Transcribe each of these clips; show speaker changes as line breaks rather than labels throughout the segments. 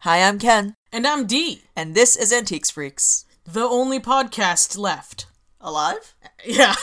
Hi, I'm Ken.
And I'm Dee.
And this is Antiques Freaks.
The only podcast left.
Alive?
Yeah.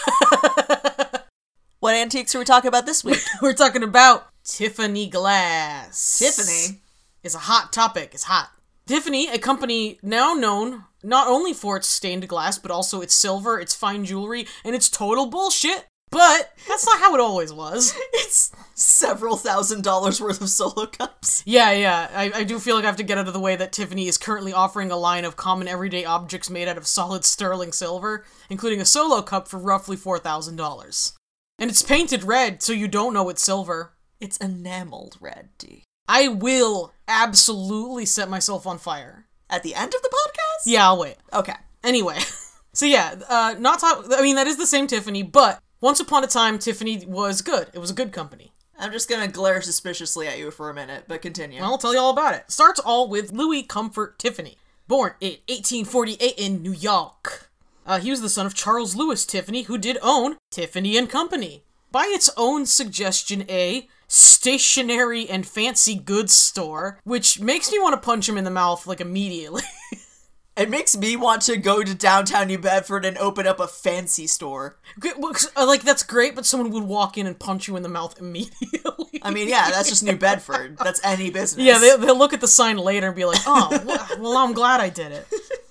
What antiques are we talking about this week?
We're talking about Tiffany Glass.
Tiffany?
It's a hot topic. It's hot. Tiffany, a company now known not only for its stained glass, but also its silver, its fine jewelry, and its total bullshit. But that's not how it always was.
It's several $1,000s worth of Solo cups.
Yeah. I do feel like I have to get out of the way that Tiffany is currently offering a line of common everyday objects made out of solid sterling silver, including a Solo cup for roughly $4,000. And it's painted red, so you don't know it's silver.
It's enameled red, D.
I will absolutely set myself on fire.
At the end of the podcast?
Yeah, I'll wait.
Okay.
Anyway, so yeah, that is the same Tiffany, but once upon a time, Tiffany was good. It was a good company.
I'm just gonna glare suspiciously at you for a minute, but continue.
Well, I'll tell you all about it. Starts all with Louis Comfort Tiffany, born in 1848 in New York. He was the son of Charles Louis Tiffany, who did own Tiffany & Company. By its own suggestion, a stationery and fancy goods store, which makes me want to punch him in the mouth, like, immediately.
It makes me want to go to downtown New Bedford and open up a fancy store.
Like, that's great, but someone would walk in and punch you in the mouth immediately.
I mean, yeah, that's just New Bedford. That's any business.
Yeah, they'll look at the sign later and be like, oh, well, I'm glad I did it.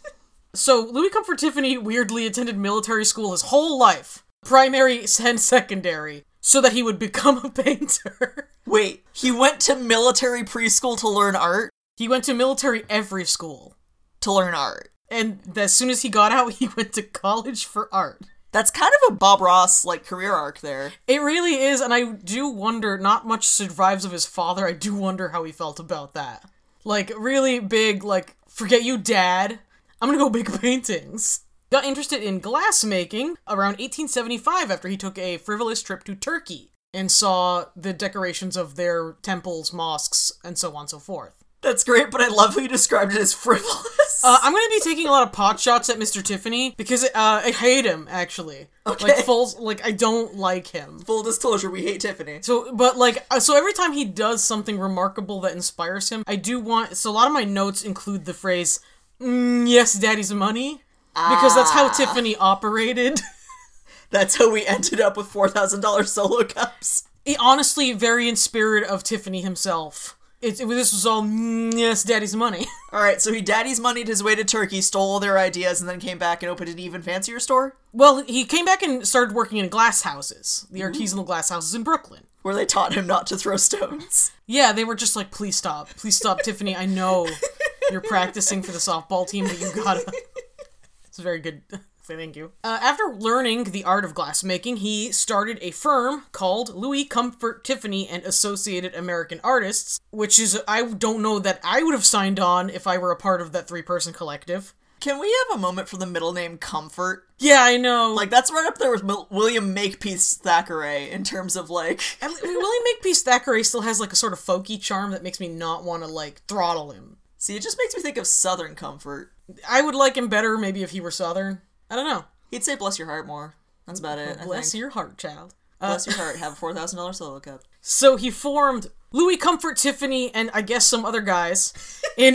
So, Louis Comfort Tiffany weirdly attended military school his whole life, primary and secondary, so that he would become a painter.
Wait, he went to military preschool to learn art?
He went to military every school.
To learn art.
And as soon as he got out, he went to college for art.
That's kind of a Bob Ross, career arc there.
It really is, and I do wonder, not much survives of his father, I do wonder how he felt about that. Really big, forget you, Dad. I'm gonna go make paintings. Got interested in glassmaking around 1875 after he took a frivolous trip to Turkey and saw the decorations of their temples, mosques, and so on and so forth.
That's great, but I love how you described it as frivolous.
I'm going to be taking a lot of pot shots at Mr. Tiffany because I hate him, actually.
Okay.
I don't like him.
Full disclosure, we hate Tiffany.
So every time he does something remarkable that inspires him, so a lot of my notes include the phrase, yes, daddy's money, because that's how Tiffany operated.
That's how we ended up with $4,000 Solo cups.
Honestly, very in spirit of Tiffany himself. This was all, yes, daddy's money.
Alright, so he daddy's moneyed his way to Turkey, stole all their ideas, and then came back and opened an even fancier store?
Well, he came back and started working in glass houses, the artisanal glass houses in Brooklyn.
Where they taught him not to throw stones.
Yeah, they were just like, please stop, Tiffany, I know you're practicing for the softball team, but you gotta... It's very good. Thank you. After learning the art of glassmaking, he started a firm called Louis Comfort Tiffany and Associated American Artists, which is, I don't know that I would have signed on if I were a part of that 3-person collective.
Can we have a moment for the middle name Comfort?
Yeah, I know.
That's right up there with William Makepeace Thackeray in terms of,
William Makepeace Thackeray still has, a sort of folky charm that makes me not want to, throttle him.
See, it just makes me think of Southern Comfort.
I would like him better maybe if he were Southern. I don't know.
He'd say bless your heart more. That's about it,
Bless your heart, child.
Bless your heart. Have a $4,000 Solo cup.
So he formed Louis Comfort Tiffany and I guess some other guys in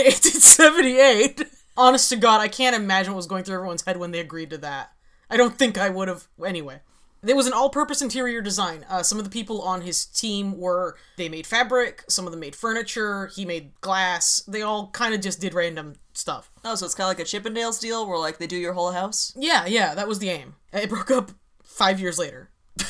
1878. Honest to God, I can't imagine what was going through everyone's head when they agreed to that. I don't think I would have. Anyway. It was an all-purpose interior design. Some of the people on his team they made fabric, some of them made furniture, he made glass. They all kind of just did random stuff.
Oh, so it's kind of like a Chippendales deal where, they do your whole house?
Yeah, that was the aim. It broke up 5 years later.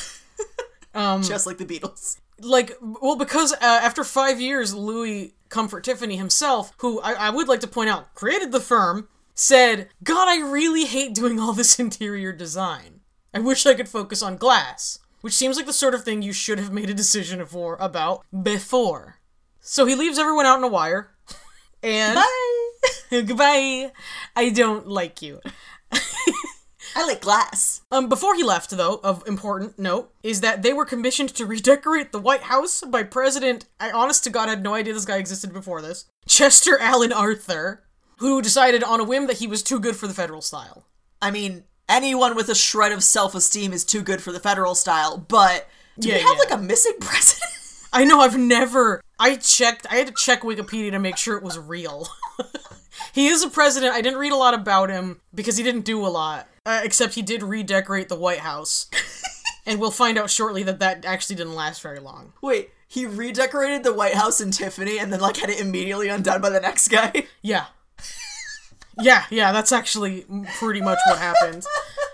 Just like the Beatles.
Because after 5 years, Louis Comfort Tiffany himself, who I would like to point out, created the firm, said, God, I really hate doing all this interior design. I wish I could focus on glass, which seems like the sort of thing you should have made a decision about before. So he leaves everyone out in a wire, and...
Bye!
Goodbye! I don't like you.
I like glass.
Before he left, though, of important note, is that they were commissioned to redecorate the White House by President, I honest to God had no idea this guy existed before this, Chester Alan Arthur, who decided on a whim that he was too good for the federal style.
I mean... Anyone with a shred of self-esteem is too good for the federal style, but do we have, a missing president?
I know, I had to check Wikipedia to make sure it was real. He is a president. I didn't read a lot about him because he didn't do a lot. Except he did redecorate the White House. And we'll find out shortly that actually didn't last very long.
Wait, he redecorated the White House in Tiffany and then, like, had it immediately undone by the next guy?
Yeah. Yeah, that's actually pretty much what happened.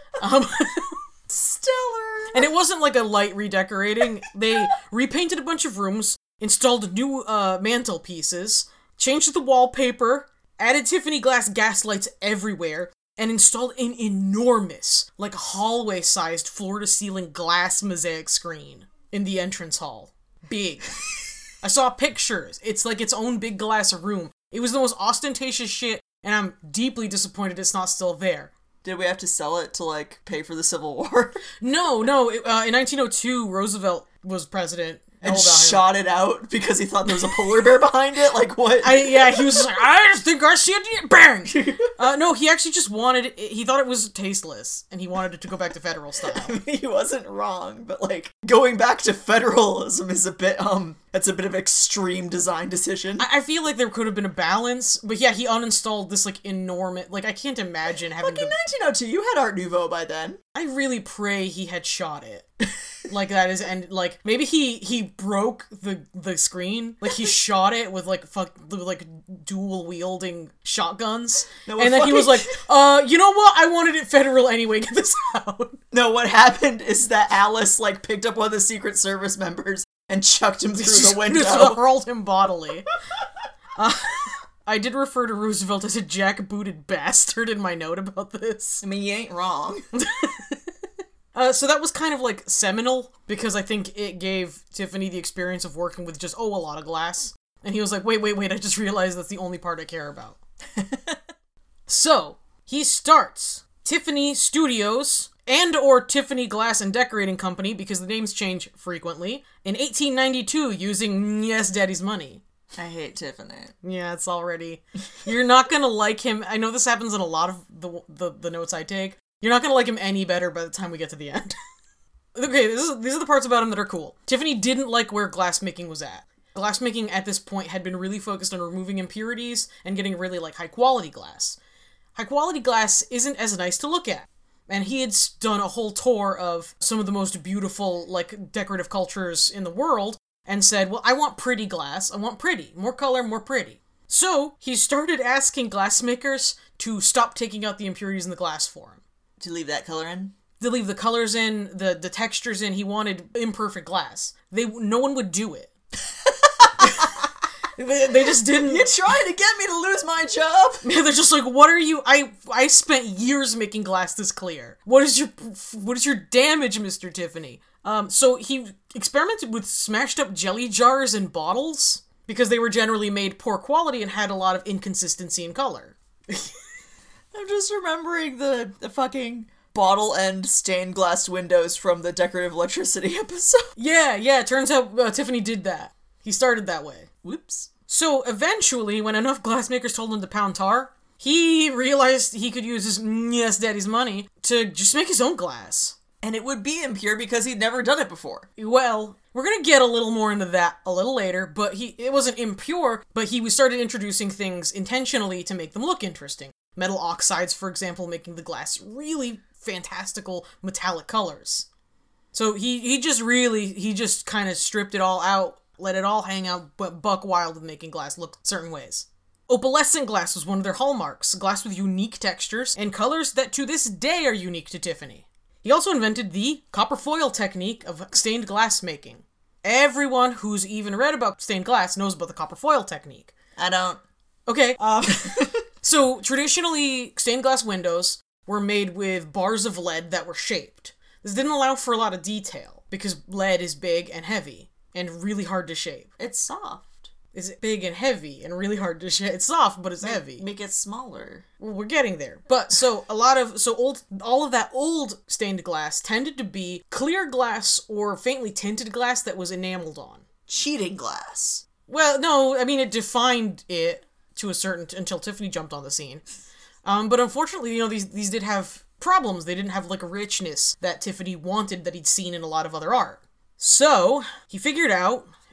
Stellar!
And it wasn't like a light redecorating. They repainted a bunch of rooms, installed new mantelpieces, changed the wallpaper, added Tiffany glass gaslights everywhere, and installed an enormous, like hallway-sized floor-to-ceiling glass mosaic screen in the entrance hall. Big. I saw pictures. It's like its own big glass room. It was the most ostentatious shit, and I'm deeply disappointed it's not still there.
Did we have to sell it to, like, pay for the Civil War?
No. In 1902, Roosevelt was president.
And shot it out because he thought there was a polar bear behind it? Like, what?
He was like, I just think I see it. Bang! No, he actually just wanted it. He thought it was tasteless, and he wanted it to go back to federal style.
I mean, he wasn't wrong, but, like, going back to federalism is a bit, that's a bit of extreme design decision.
I feel like there could have been a balance, but yeah, he uninstalled this, like, enormous, like, I can't imagine having
Fucking 1902, you had Art Nouveau by then.
I really pray he had shot it. Like, that is, and, like, maybe he broke the screen. Like, he shot it with, like, dual-wielding shotguns.
No,
and then he was like, you know what? I wanted it federal anyway, get this out.
No, what happened is that Alice, like, picked up one of the Secret Service members and chucked him through the window.
Just hurled him bodily. I did refer to Roosevelt as a jackbooted bastard in my note about this.
I mean, you ain't wrong.
So that was kind of, like, seminal, because I think it gave Tiffany the experience of working with just, a lot of glass. And he was like, wait, I just realized that's the only part I care about. So, he starts Tiffany Studios, and or Tiffany Glass and Decorating Company, because the names change frequently, in 1892 using Yes Daddy's money.
I hate Tiffany.
Yeah, it's already... You're not gonna like him. I know this happens in a lot of the notes I take. You're not gonna like him any better by the time we get to the end. Okay, these are the parts about him that are cool. Tiffany didn't like where glassmaking was at. Glassmaking at this point had been really focused on removing impurities and getting really, like, high-quality glass. High-quality glass isn't as nice to look at. And he had done a whole tour of some of the most beautiful, like, decorative cultures in the world, and said, well, I want pretty glass. I want pretty. More color, more pretty. So, he started asking glassmakers to stop taking out the impurities in the glass for him.
To leave that color in?
To leave the colors in, the textures in. He wanted imperfect glass. No one would do it. They just didn't.
You're trying to get me to lose my job?
Yeah, they're just like, what are you? I spent years making glass this clear. What is your damage, Mr. Tiffany? So he experimented with smashed up jelly jars and bottles because they were generally made poor quality and had a lot of inconsistency in color.
I'm just remembering the fucking bottle end stained glass windows from the Decorative Electricity episode.
Yeah, it turns out Tiffany did that. He started that way.
Whoops.
So eventually, when enough glassmakers told him to pound tar, he realized he could use his Yes Daddy's money to just make his own glass.
And it would be impure because he'd never done it before.
Well, we're gonna get a little more into that a little later, but it wasn't impure, but he started introducing things intentionally to make them look interesting. Metal oxides, for example, making the glass really fantastical metallic colors. So he just kind of stripped it all out, let it all hang out, but buck wild with making glass look certain ways. Opalescent glass was one of their hallmarks, glass with unique textures and colors that to this day are unique to Tiffany. He also invented the copper foil technique of stained glass making. Everyone who's even read about stained glass knows about the copper foil technique.
I don't.
Okay. So, traditionally, stained glass windows were made with bars of lead that were shaped. This didn't allow for a lot of detail, because lead is big and heavy, and really hard to shape.
It's soft.
It's big and heavy, and really hard to shape. It's soft, but it's heavy.
Make it smaller.
Well, we're getting there. But, so, all of that old stained glass tended to be clear glass or faintly tinted glass that was enameled on.
Cheating glass.
Well, no, I mean, it defined it to a certain, until Tiffany jumped on the scene. But unfortunately, these did have problems. They didn't have, like, a richness that Tiffany wanted that he'd seen in a lot of other art. So, he figured out,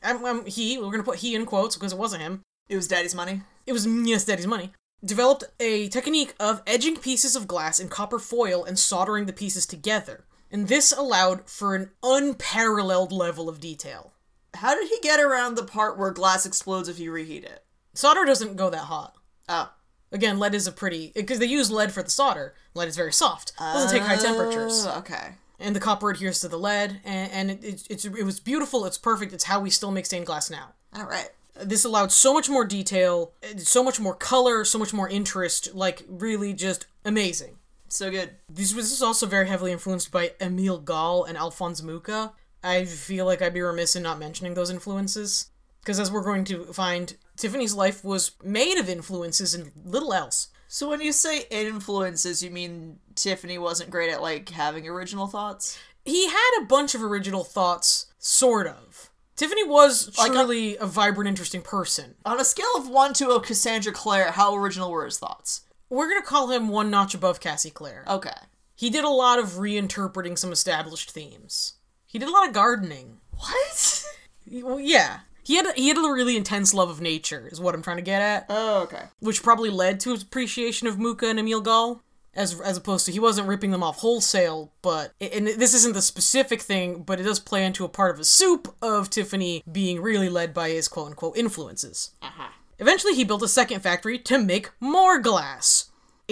we're gonna put he in quotes because it wasn't him.
It was Daddy's money?
It was, yes, Daddy's money. Developed a technique of edging pieces of glass in copper foil and soldering the pieces together. And this allowed for an unparalleled level of detail.
How did he get around the part where glass explodes if you reheat it?
Solder doesn't go that hot.
Oh.
Again, lead is because they use lead for the solder. Lead is very soft. It doesn't take high temperatures.
Okay.
And the copper adheres to the lead, and it was beautiful, it's perfect, it's how we still make stained glass now.
Alright.
This allowed so much more detail, so much more color, so much more interest, like, really just amazing.
So good.
This was also very heavily influenced by Emile Gall and Alphonse Mucha. I feel like I'd be remiss in not mentioning those influences. Because as we're going to find, Tiffany's life was made of influences and little else.
So when you say influences, you mean Tiffany wasn't great at, like, having original thoughts?
He had a bunch of original thoughts, sort of. Tiffany was truly a vibrant, interesting person.
On a scale of 1 to a Cassandra Clare, how original were his thoughts?
We're gonna call him one notch above Cassie Clare.
Okay.
He did a lot of reinterpreting some established themes. He did a lot of gardening.
What?
Well, yeah. He had a really intense love of nature, is what I'm trying to get at.
Oh, okay.
Which probably led to his appreciation of Mucha and Emile Gall, as opposed to, he wasn't ripping them off wholesale, but, and this isn't the specific thing, but it does play into a part of a soup of Tiffany being really led by his quote-unquote influences.
Uh-huh.
Eventually, he built a second factory to make more glass.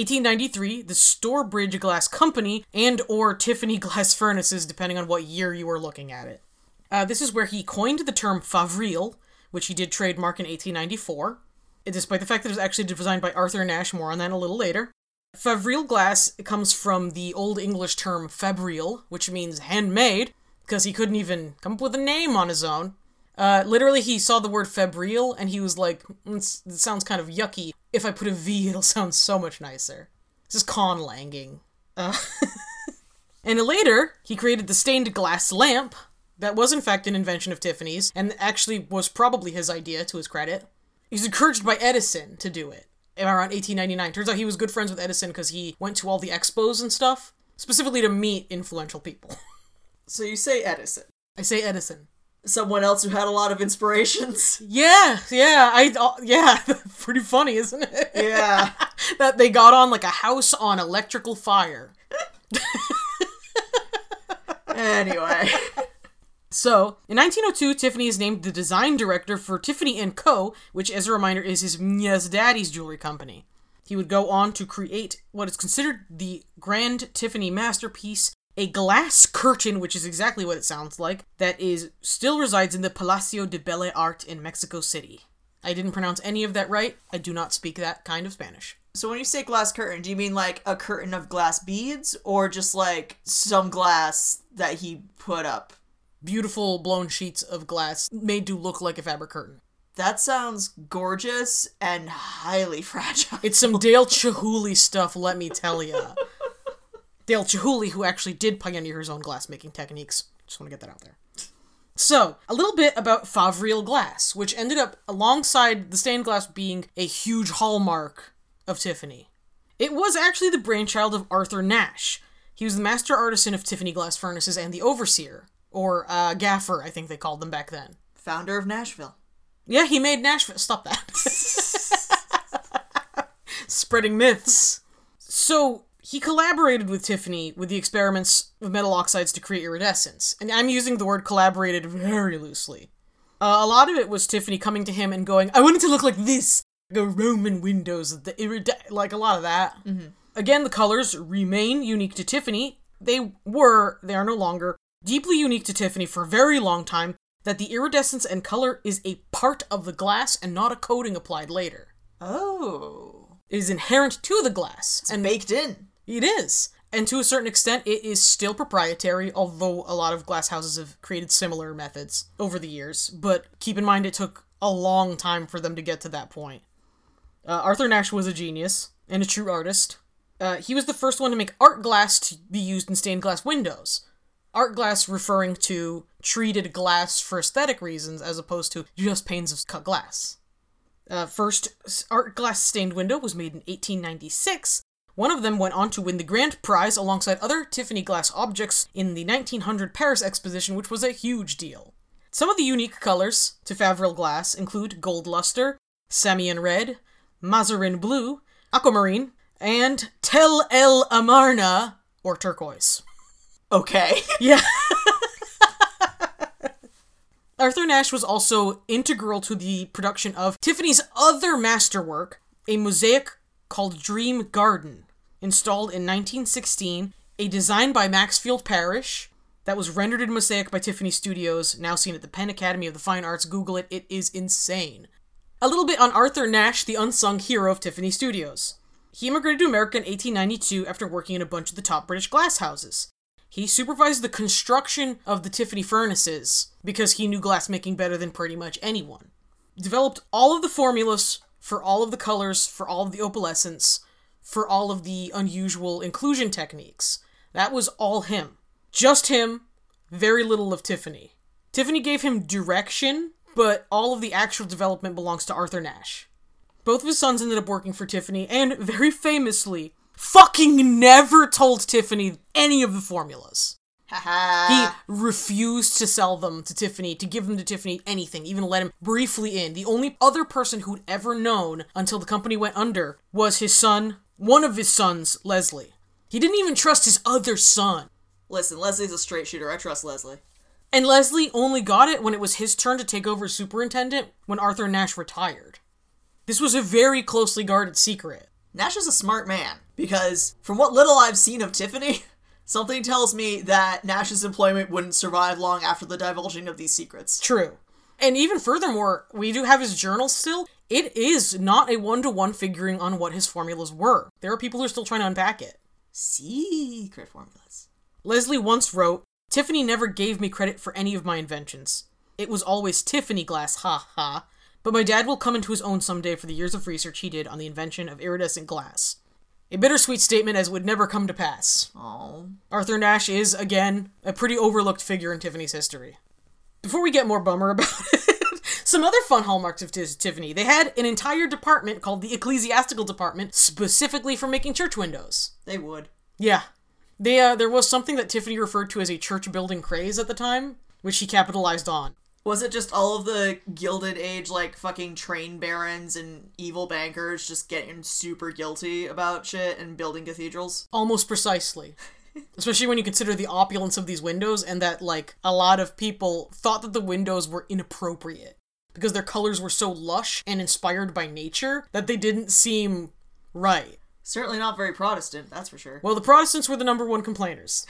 1893, the Stourbridge Glass Company and or Tiffany Glass Furnaces, depending on what year you were looking at it. This is where he coined the term favril, which he did trademark in 1894, despite the fact that it was actually designed by Arthur Nash, more on that a little later. Favril glass comes from the Old English term fabril, which means handmade, because he couldn't even come up with a name on his own. Literally, he saw the word febrile, and he was like, it sounds kind of yucky. If I put a V, it'll sound so much nicer. This is conlanging. And later, he created the stained glass lamp. That was, in fact, an invention of Tiffany's, and actually was probably his idea, to his credit. He was encouraged by Edison to do it, around 1899. Turns out he was good friends with Edison because he went to all the expos and stuff, specifically to meet influential people.
So you say Edison.
I say Edison.
Someone else who had a lot of inspirations.
Yeah, pretty funny, isn't it?
Yeah.
That they got on like a house on electrical fire.
Anyway.
So, in 1902, Tiffany is named the design director for Tiffany & Co., which, as a reminder, is his daddy's jewelry company. He would go on to create what is considered the Grand Tiffany masterpiece, a glass curtain, which is exactly what it sounds like, that still resides in the Palacio de Belle Arte in Mexico City. I didn't pronounce any of that right. I do not speak that kind of Spanish.
So when you say glass curtain, do you mean like a curtain of glass beads, or just like some glass that he put up?
Beautiful blown sheets of glass made to look like a fabric curtain.
That sounds gorgeous and highly fragile.
It's some Dale Chihuly stuff, let me tell ya. Dale Chihuly, who actually did pioneer his own glass-making techniques. Just want to get that out there. So, a little bit about Favril glass, which ended up, alongside the stained glass being a huge hallmark of Tiffany. It was actually the brainchild of Arthur Nash. He was the master artisan of Tiffany Glass Furnaces and the overseer. Or, gaffer, I think they called them back then.
Founder of Nashville.
Yeah, he made Nashville. Stop that. Spreading myths. So, he collaborated with Tiffany with the experiments of metal oxides to create iridescence. And I'm using the word collaborated very loosely. A lot of it was Tiffany coming to him and going, I want it to look like this. The Roman windows, like a lot of that. Mm-hmm. Again, the colors remain unique to Tiffany. They are no longer, deeply unique to Tiffany for a very long time, that the iridescence and color is a part of the glass and not a coating applied later.
Oh.
It is inherent to the glass.
It's baked in.
It is. And to a certain extent, it is still proprietary, although a lot of glass houses have created similar methods over the years. But keep in mind, it took a long time for them to get to that point. Arthur Nash was a genius and a true artist. He was the first one to make art glass to be used in stained glass windows. Art glass referring to treated glass for aesthetic reasons as opposed to just panes of cut glass. First art glass stained window was made in 1896. One of them went on to win the grand prize alongside other Tiffany glass objects in the 1900 Paris exposition, which was a huge deal. Some of the unique colors to Favril glass include gold luster, Samian red, Mazarin blue, aquamarine, and Tel El Amarna, or turquoise.
Okay.
Yeah. Arthur Nash was also integral to the production of Tiffany's other masterwork, a mosaic called Dream Garden, installed in 1916, a design by Maxfield Parrish, that was rendered in mosaic by Tiffany Studios, now seen at the Penn Academy of the Fine Arts. Google it, it is insane. A little bit on Arthur Nash, the unsung hero of Tiffany Studios. He immigrated to America in 1892 after working in a bunch of the top British glass houses. He supervised the construction of the Tiffany furnaces because he knew glassmaking better than pretty much anyone. Developed all of the formulas for all of the colors, for all of the opalescence, for all of the unusual inclusion techniques. That was all him. Just him, very little of Tiffany. Tiffany gave him direction, but all of the actual development belongs to Arthur Nash. Both of his sons ended up working for Tiffany, and very famously, fucking never told Tiffany any of the formulas. He refused to sell them to Tiffany, to give them to Tiffany anything, even let him briefly in. The only other person who'd ever known until the company went under was his son, one of his sons, Leslie. He didn't even trust his other son.
Listen, Leslie's a straight shooter. I trust Leslie.
And Leslie only got it when it was his turn to take over as superintendent when Arthur Nash retired. This was a very closely guarded secret.
Nash is a smart man, because from what little I've seen of Tiffany, something tells me that Nash's employment wouldn't survive long after the divulging of these secrets.
True. And even furthermore, we do have his journal still. It is not a one-to-one figuring on what his formulas were. There are people who are still trying to unpack it.
Secret formulas.
Leslie once wrote, "Tiffany never gave me credit for any of my inventions. It was always Tiffany glass, ha ha. But my dad will come into his own someday for the years of research he did on the invention of iridescent glass." A bittersweet statement as would never come to pass.
Oh.
Arthur Nash is, again, a pretty overlooked figure in Tiffany's history. Before we get more bummer about it, some other fun hallmarks of Tiffany. They had an entire department called the Ecclesiastical Department, specifically for making church windows.
They would.
Yeah. There was something that Tiffany referred to as a church building craze at the time, which she capitalized on.
Was it just all of the Gilded Age, like, fucking train barons and evil bankers just getting super guilty about shit and building cathedrals?
Almost precisely. Especially when you consider the opulence of these windows and that, like, a lot of people thought that the windows were inappropriate because their colors were so lush and inspired by nature that they didn't seem right.
Certainly not very Protestant, that's for sure.
Well, the Protestants were the number one complainers.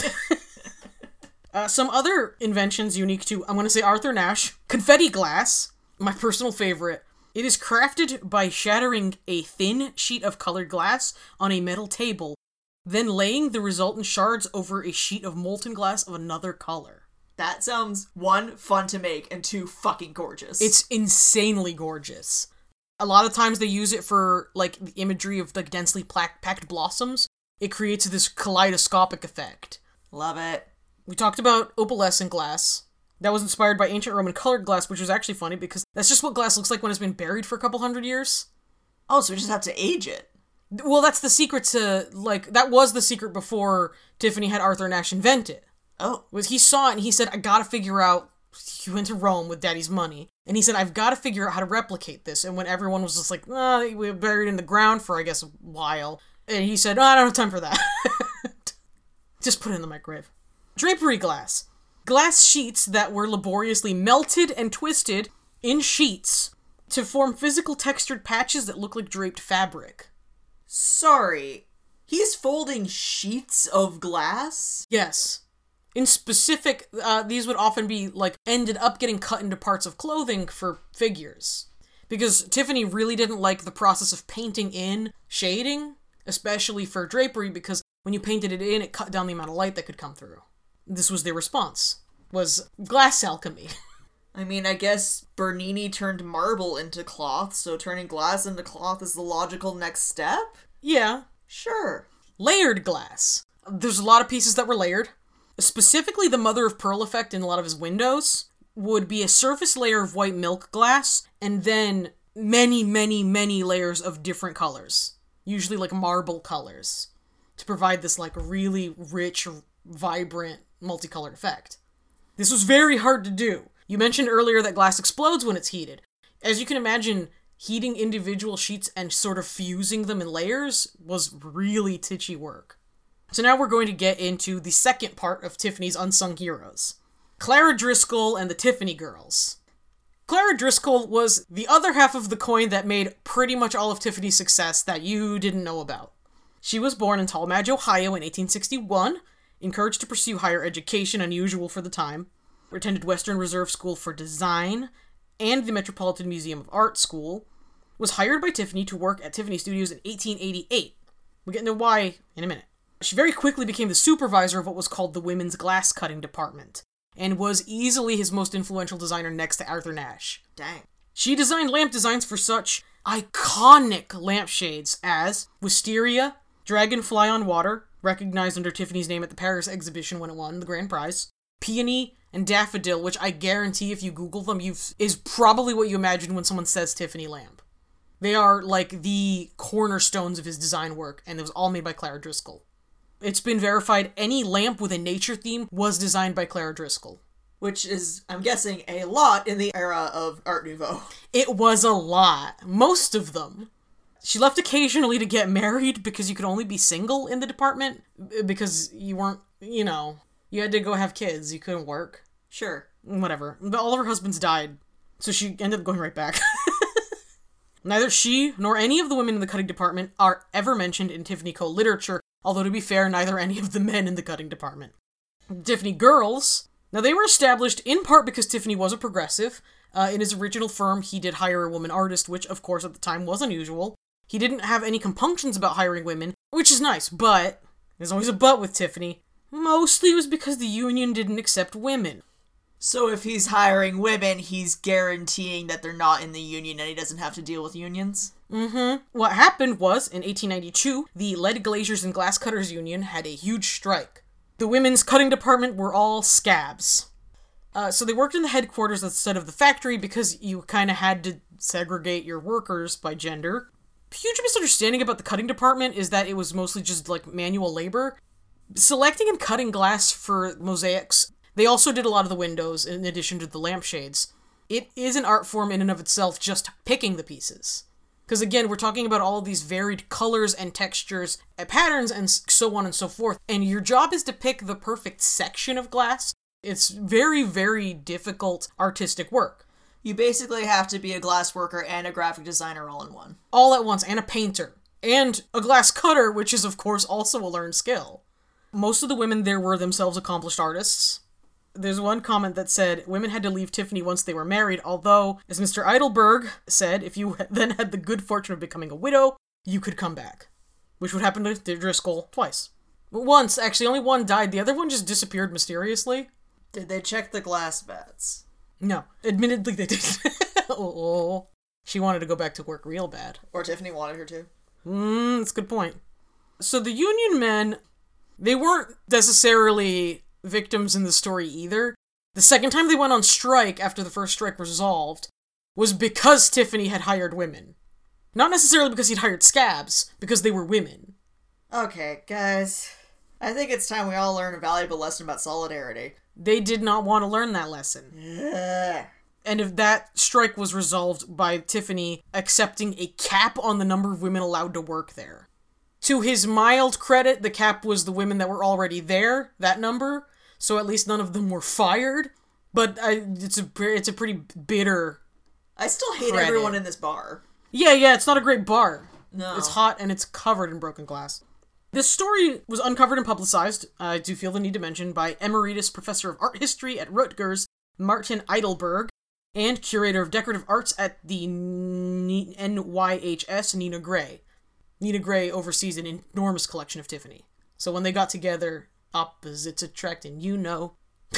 Some other inventions unique to, I'm going to say, Arthur Nash. Confetti glass, my personal favorite. It is crafted by shattering a thin sheet of colored glass on a metal table, then laying the resultant shards over a sheet of molten glass of another color.
That sounds, 1, fun to make, and 2, fucking gorgeous.
It's insanely gorgeous. A lot of times they use it for, like, the imagery of, like, densely packed blossoms. It creates this kaleidoscopic effect.
Love it.
We talked about opalescent glass. That was inspired by ancient Roman colored glass, which was actually funny because that's just what glass looks like when it's been buried for a couple hundred years.
Oh, so we just have to age it.
Well, that's the secret to, like, that was the secret before Tiffany had Arthur Nash invent it.
Oh.
Was he saw it and he said, I gotta figure out, he went to Rome with Daddy's money, and he said, I've gotta figure out how to replicate this. And when everyone was just like, we were buried in the ground for, I guess, a while, and he said, I don't have time for that. Just put it in the microwave. Drapery glass. Glass sheets that were laboriously melted and twisted in sheets to form physical textured patches that look like draped fabric.
Sorry. He's folding sheets of glass?
Yes. In specific, these would often be, like, ended up getting cut into parts of clothing for figures. Because Tiffany really didn't like the process of painting in shading, especially for drapery, because when you painted it in, it cut down the amount of light that could come through. This was their response, was glass alchemy.
I mean, I guess Bernini turned marble into cloth, so turning glass into cloth is the logical next step?
Yeah.
Sure.
Layered glass. There's a lot of pieces that were layered. Specifically, the mother of pearl effect in a lot of his windows would be a surface layer of white milk glass, and then many, many, many layers of different colors. Usually like marble colors. To provide this like really rich, vibrant, multicolored effect. This was very hard to do. You mentioned earlier that glass explodes when it's heated. As you can imagine, heating individual sheets and sort of fusing them in layers was really titchy work. So now we're going to get into the second part of Tiffany's unsung heroes. Clara Driscoll and the Tiffany Girls. Clara Driscoll was the other half of the coin that made pretty much all of Tiffany's success that you didn't know about. She was born in Tallmadge, Ohio in 1861, encouraged to pursue higher education, unusual for the time, attended Western Reserve School for Design and the Metropolitan Museum of Art School, was hired by Tiffany to work at Tiffany Studios in 1888. We'll get into why in a minute. She very quickly became the supervisor of what was called the Women's Glass Cutting Department, and was easily his most influential designer next to Arthur Nash.
Dang.
She designed lamp designs for such iconic lampshades as Wisteria, Dragonfly on Water, recognized under Tiffany's name at the Paris exhibition when it won the grand prize, Peony, and Daffodil, which I guarantee if you Google them, is probably what you imagine when someone says Tiffany lamp. They are like the cornerstones of his design work, and it was all made by Clara Driscoll. It's been verified any lamp with a nature theme was designed by Clara Driscoll.
Which is, I'm guessing, a lot in the era of Art Nouveau.
It was a lot. Most of them. She left occasionally to get married because you could only be single in the department because you weren't, you had to go have kids. You couldn't work.
Sure.
Whatever. But all of her husbands died, so she ended up going right back. Neither she nor any of the women in the cutting department are ever mentioned in Tiffany Co. literature, although to be fair, neither any of the men in the cutting department. Tiffany Girls. Now, they were established in part because Tiffany was a progressive. In his original firm, he did hire a woman artist, which, of course, at the time was unusual. He didn't have any compunctions about hiring women, which is nice, but there's always a but with Tiffany. Mostly it was because the union didn't accept women.
So if he's hiring women, he's guaranteeing that they're not in the union and he doesn't have to deal with unions?
Mm-hmm. What happened was, in 1892, the Lead Glaziers and Glass Cutters Union had a huge strike. The women's cutting department were all scabs. So they worked in the headquarters instead of the factory because you kind of had to segregate your workers by gender. Huge misunderstanding about the cutting department is that it was mostly just like manual labor. Selecting and cutting glass for mosaics, they also did a lot of the windows in addition to the lampshades. It is an art form in and of itself, just picking the pieces. Because again, we're talking about all of these varied colors and textures and patterns and so on and so forth. And your job is to pick the perfect section of glass. It's very, very difficult artistic work.
You basically have to be a glass worker and a graphic designer all in one.
All at once, and a painter. And a glass cutter, which is of course also a learned skill. Most of the women there were themselves accomplished artists. There's one comment that said, women had to leave Tiffany once they were married, although, as Mr. Eidelberg said, if you then had the good fortune of becoming a widow, you could come back. Which would happen to Driscoll twice. Once, actually, only one died, the other one just disappeared mysteriously.
Did they check the glass vats?
No, admittedly they didn't. Oh, she wanted to go back to work real bad.
Or Tiffany wanted her to.
That's a good point. So the union men, they weren't necessarily victims in the story either. The second time they went on strike after the first strike was resolved was because Tiffany had hired women. Not necessarily because he'd hired scabs, because they were women.
Okay, guys. I think it's time we all learn a valuable lesson about solidarity.
They did not want to learn that lesson.
Ugh.
And if that strike was resolved by Tiffany accepting a cap on the number of women allowed to work there. To his mild credit, the cap was the women that were already there, that number, so at least none of them were fired. But it's a pretty bitter
I still hate
credit.
everyone in this bar.
Yeah, it's not a great bar.
No.
It's hot and it's covered in broken glass. This story was uncovered and publicized, I do feel the need to mention, by Emeritus Professor of Art History at Rutgers, Martin Eidelberg, and Curator of Decorative Arts at the NYHS, Nina Gray. Nina Gray oversees an enormous collection of Tiffany. So when they got together, opposites attract, and Union.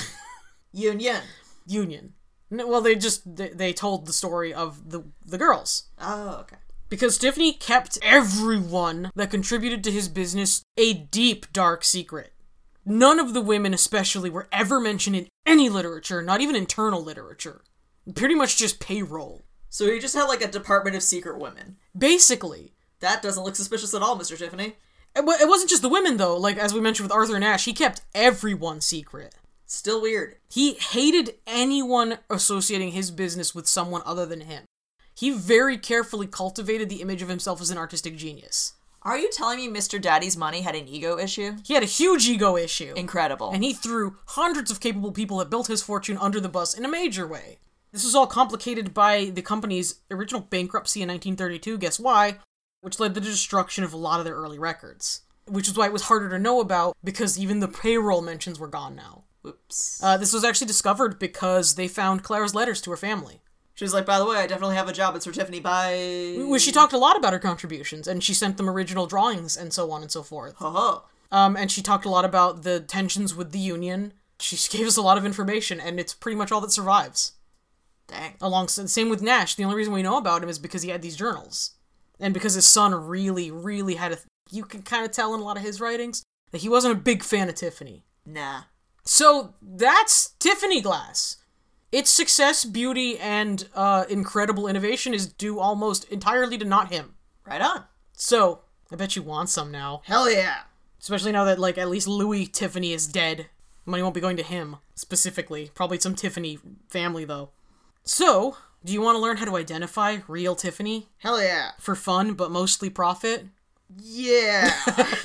Well, they told the story of the girls.
Oh, okay.
Because Tiffany kept everyone that contributed to his business a deep, dark secret. None of the women especially were ever mentioned in any literature, not even internal literature. Pretty much just payroll.
So he just had like a department of secret women.
Basically.
That doesn't look suspicious at all, Mr. Tiffany.
It wasn't just the women, though. Like, as we mentioned with Arthur Nash, he kept everyone secret.
Still weird.
He hated anyone associating his business with someone other than him. He very carefully cultivated the image of himself as an artistic genius.
Are you telling me Mr. Daddy's Money had an ego issue?
He had a huge ego issue.
Incredible.
And he threw hundreds of capable people that built his fortune under the bus in a major way. This was all complicated by the company's original bankruptcy in 1932, guess why? Which led to the destruction of a lot of their early records. Which is why it was harder to know about, because even the payroll mentions were gone now.
Oops.
This was actually discovered because they found Clara's letters to her family.
She was like, by the way, I definitely have a job at Sir Tiffany, bye.
Well, she talked a lot about her contributions, and she sent them original drawings and so on and so forth.
Ho-ho.
And she talked a lot about the tensions with the union. She gave us a lot of information, and it's pretty much all that survives.
Dang.
Alongside, same with Nash. The only reason we know about him is because he had these journals. And because his son really, really had you can kind of tell in a lot of his writings that he wasn't a big fan of Tiffany.
Nah.
So that's Tiffany Glass. Its success, beauty, and incredible innovation is due almost entirely to not him.
Right on.
So, I bet you want some now.
Hell yeah.
Especially now that, like, at least Louis Tiffany is dead. Money won't be going to him, specifically. Probably some Tiffany family, though. So, do you want to learn how to identify real Tiffany?
Hell yeah.
For fun, but mostly profit?
Yeah.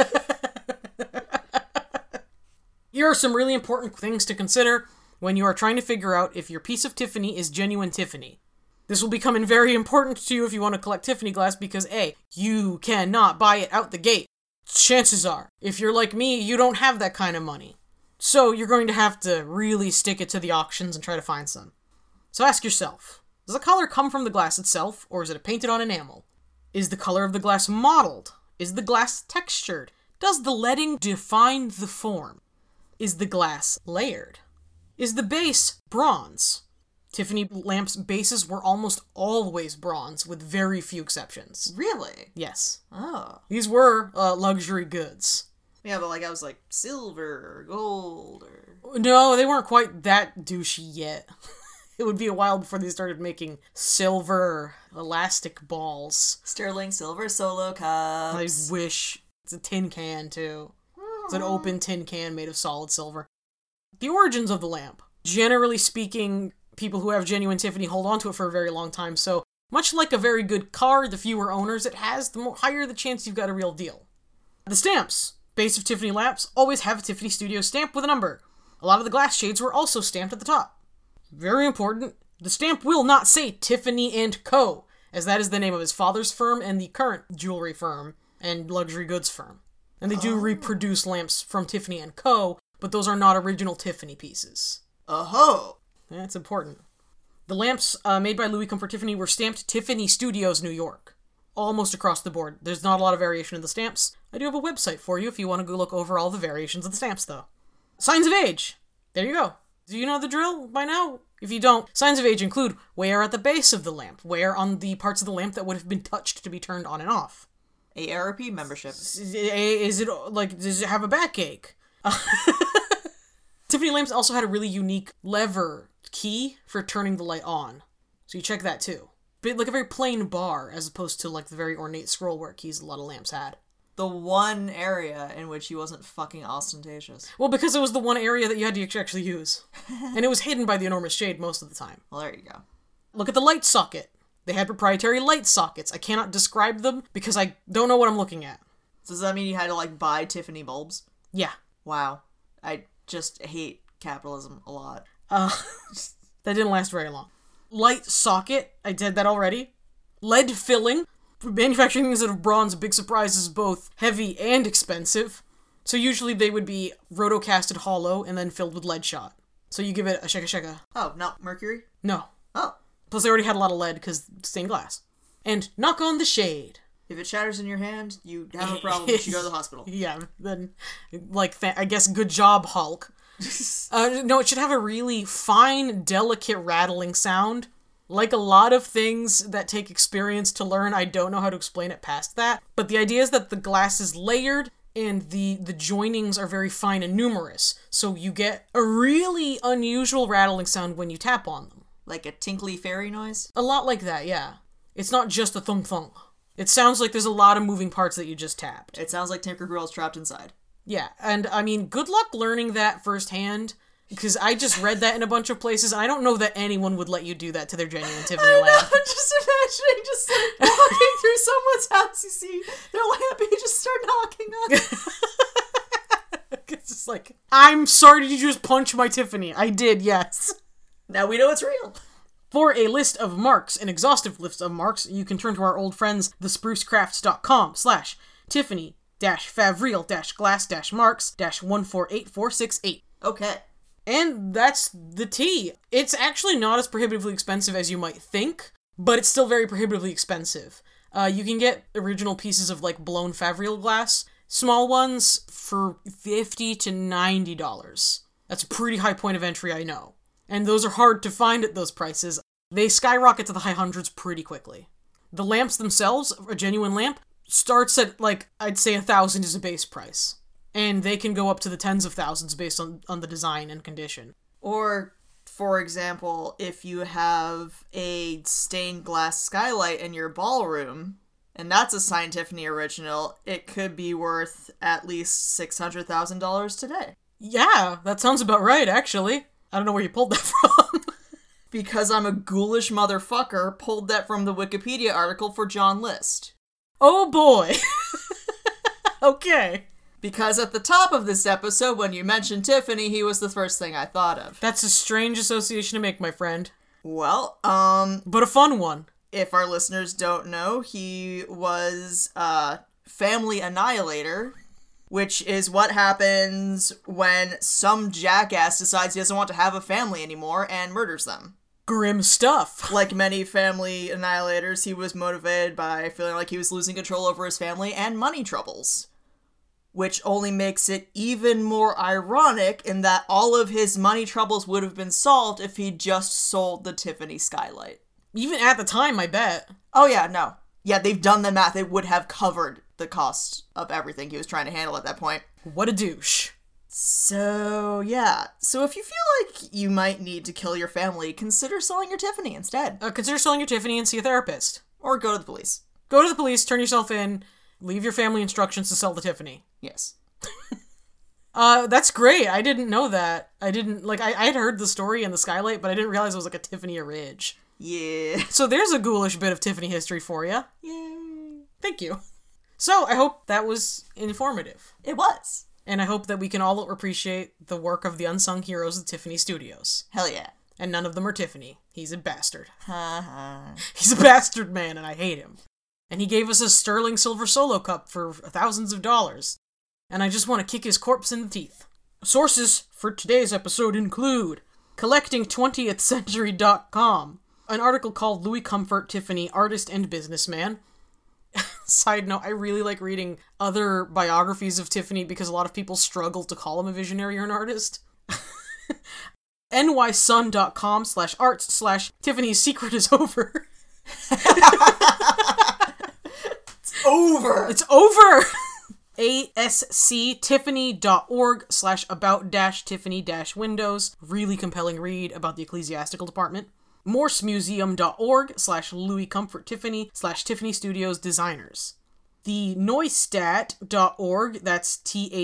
Here are some really important things to consider when you are trying to figure out if your piece of Tiffany is genuine Tiffany. This will become very important to you if you want to collect Tiffany glass because A, you cannot buy it out the gate. Chances are, if you're like me, you don't have that kind of money. So you're going to have to really stick it to the auctions and try to find some. So ask yourself, does the color come from the glass itself, or is it painted on enamel? Is the color of the glass mottled? Is the glass textured? Does the leading define the form? Is the glass layered? Is the base bronze? Tiffany lamps' bases were almost always bronze, with very few exceptions.
Really?
Yes.
Oh.
These were luxury goods.
Yeah, but I was like, silver or gold or...
No, they weren't quite that douchey yet. It would be a while before they started making silver elastic balls.
Sterling silver solo cups.
I wish. It's a tin can, too. It's an open tin can made of solid silver. The origins of the lamp. Generally speaking, people who have genuine Tiffany hold on to it for a very long time, so much like a very good car, the fewer owners it has, the higher the chance you've got a real deal. The stamps. Base of Tiffany lamps always have a Tiffany Studio stamp with a number. A lot of the glass shades were also stamped at the top. Very important, the stamp will not say Tiffany & Co., as that is the name of his father's firm and the current jewelry firm and luxury goods firm. And they do reproduce lamps from Tiffany & Co., but those are not original Tiffany pieces.
Oh-ho!
That's important. The lamps made by Louis Comfort Tiffany were stamped Tiffany Studios, New York. Almost across the board. There's not a lot of variation in the stamps. I do have a website for you if you want to go look over all the variations of the stamps, though. Signs of age. There you go. Do you know the drill by now? If you don't, signs of age include where at the base of the lamp, where on the parts of the lamp that would have been touched to be turned on and off.
AARP membership.
Is it, like, does it have a backache? Tiffany lamps also had a really unique lever key for turning the light on. So you check that too. But like a very plain bar, as opposed to like the very ornate scrollwork keys a lot of lamps had.
The one area in which he wasn't fucking ostentatious.
Well, because it was the one area that you had to actually use. And it was hidden by the enormous shade most of the time.
Well, there you go.
Look at the light socket. They had proprietary light sockets. I cannot describe them because I don't know what I'm looking at.
So does that mean you had to, like, buy Tiffany bulbs?
Yeah.
Wow. I just hate capitalism a lot.
That didn't last very long. Light socket. I did that already. Lead filling. Manufacturing things out of bronze, a big surprise, is both heavy and expensive. So usually they would be rotocasted hollow and then filled with lead shot. So you give it a sheka.
Oh, not mercury?
No.
Oh.
Plus they already had a lot of lead because stained glass. And knock on the shade.
If it shatters in your hand, you have a problem. You should go to the hospital.
Yeah, then, like, I guess good job, Hulk. No, it should have a really fine, delicate rattling sound. Like a lot of things that take experience to learn, I don't know how to explain it past that. But the idea is that the glass is layered and the joinings are very fine and numerous. So you get a really unusual rattling sound when you tap on them.
Like a tinkly fairy noise?
A lot like that, yeah. It's not just a thunk-thunk. It sounds like there's a lot of moving parts that you just tapped.
It sounds like Tinker Girl's trapped inside.
Yeah, and I mean, good luck learning that firsthand. Because I just read that in a bunch of places. I don't know that anyone would let you do that to their genuine Tiffany
I know,
lamp.
I'm just imagining just like walking through someone's house, you see their lamp, and you just start knocking on it.
It's just like, I'm sorry, did you just punch my Tiffany? I did, yes.
Now we know it's real.
For a list of marks, an exhaustive list of marks, you can turn to our old friends, thesprucecrafts.com/Tiffany-Favreal-glass-marks-148468.
Okay.
And that's the tea. It's actually not as prohibitively expensive as you might think, but it's still very prohibitively expensive. You can get original pieces of, like, blown Favreal glass, small ones, for $50 to $90. That's a pretty high point of entry, I know. And those are hard to find at those prices. They skyrocket to the high hundreds pretty quickly. The lamps themselves, a genuine lamp, starts at, like, I'd say $1,000 is a base price. And they can go up to the tens of thousands based on the design and condition.
Or, for example, if you have a stained glass skylight in your ballroom, and that's a signed Tiffany original, it could be worth at least $600,000 today.
Yeah, that sounds about right, actually. I don't know where you pulled that from.
Because I'm a ghoulish motherfucker, pulled that from the Wikipedia article for John List.
Oh boy. Okay.
Because at the top of this episode, when you mentioned Tiffany, he was the first thing I thought of.
That's a strange association to make, my friend.
Well,
But a fun one.
if our listeners don't know, he was a family annihilator, which is what happens when some jackass decides he doesn't want to have a family anymore and murders them.
Grim stuff.
Like many family annihilators, he was motivated by feeling like he was losing control over his family and money troubles. Which only makes it even more ironic in that all of his money troubles would have been solved if he just sold the Tiffany skylight.
Even at the time, I bet.
Oh yeah, no. Yeah, they've done the math. It would have covered the cost of everything he was trying to handle at that point.
What a douche.
So, yeah. So if you feel like you might need to kill your family, consider selling your Tiffany instead.
Consider selling your Tiffany and see a therapist.
Or go to the police.
Go to the police, turn yourself in, leave your family instructions to sell the Tiffany.
Yes.
That's great. I didn't know that. I had heard the story and the skylight, but I didn't realize it was like a Tiffany Ridge.
Yeah.
So there's a ghoulish bit of Tiffany history for you.
Yay.
Thank you. So I hope that was informative.
It was.
And I hope that we can all appreciate the work of the unsung heroes of Tiffany Studios.
Hell yeah.
And none of them are Tiffany. He's a bastard.
Ha
He's a bastard man, and I hate him. And he gave us a sterling silver solo cup for thousands of dollars. And I just want to kick his corpse in the teeth. Sources for today's episode include collecting20thcentury.com, an article called Louis Comfort Tiffany, Artist and Businessman. Side note, I really like reading other biographies of Tiffany because a lot of people struggle to call him a visionary or an artist. nysun.com/arts/Tiffany's secret is over.
It's over!
It's over! asctiffany.org/about-tiffany-windows. Really compelling read about the ecclesiastical department. morsemuseum.org/Louis Comfort Tiffany/Tiffany Studios designers. The Neustadt.org, that's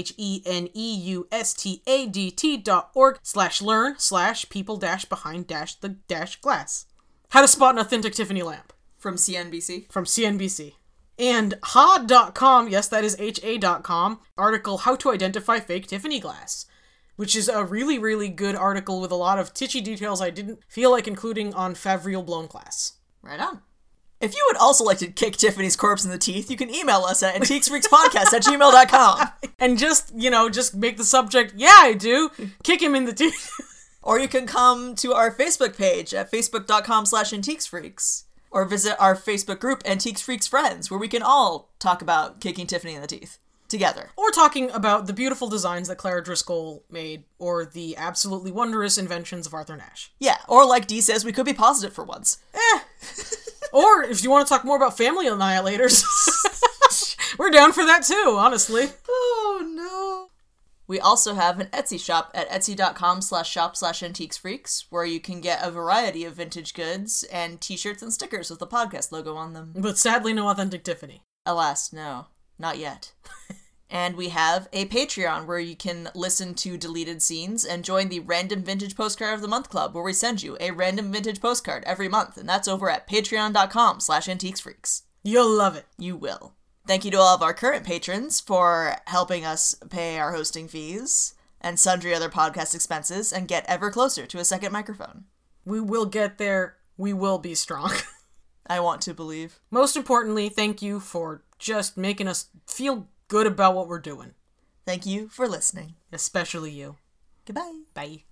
THENEUSTADT.org/learn/people-behind-the-glass. How to spot an authentic Tiffany lamp.
From CNBC.
From CNBC. And ha.com, yes, that is HA.com, article How to Identify Fake Tiffany Glass, which is a really, really good article with a lot of titchy details I didn't feel like including on Favreal blown glass.
Right on. If you would also like to kick Tiffany's corpse in the teeth, you can email us at antiquesfreakspodcast@gmail.com.
And just make the subject, yeah, I do, kick him in the teeth.
Or you can come to our Facebook page at facebook.com/antiquesfreaks. Or visit our Facebook group, Antiques Freaks Friends, where we can all talk about kicking Tiffany in the teeth. Together.
Or talking about the beautiful designs that Clara Driscoll made, or the absolutely wondrous inventions of Arthur Nash.
Yeah, or like Dee says, we could be positive for once.
Or if you want to talk more about family annihilators, we're down for that too, honestly.
Oh no. We also have an Etsy shop at etsy.com/shop/antiquesfreaks, where you can get a variety of vintage goods and t-shirts and stickers with the podcast logo on them.
But sadly, no authentic Tiffany.
Alas, no. Not yet. And we have a Patreon where you can listen to deleted scenes and join the Random Vintage Postcard of the Month Club, where we send you a random vintage postcard every month, and that's over at patreon.com/antiquesfreaks.
You'll love it.
You will. Thank you to all of our current patrons for helping us pay our hosting fees and sundry other podcast expenses and get ever closer to a second microphone.
We will get there. We will be strong.
I want to believe.
Most importantly, thank you for just making us feel good about what we're doing.
Thank you for listening.
Especially you.
Goodbye.
Bye.